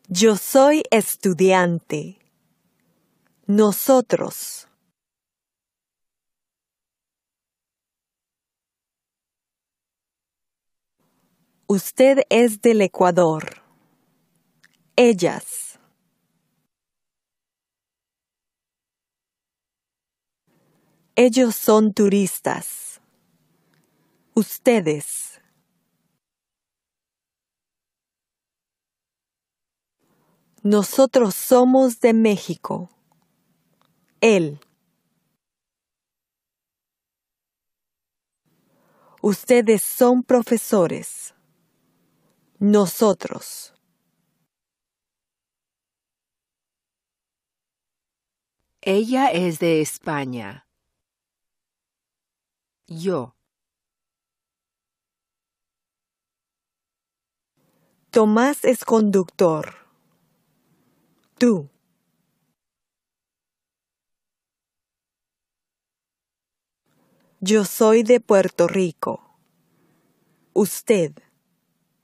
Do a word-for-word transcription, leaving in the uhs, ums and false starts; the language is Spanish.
Yo soy estudiante. Nosotros. Usted es del Ecuador. Ellas. Ellos son turistas. Ustedes. Nosotros somos de México. Él. Ustedes son profesores. Nosotros. Ella es de España. Yo. Tomás es conductor. Tú. Yo soy de Puerto Rico. Usted.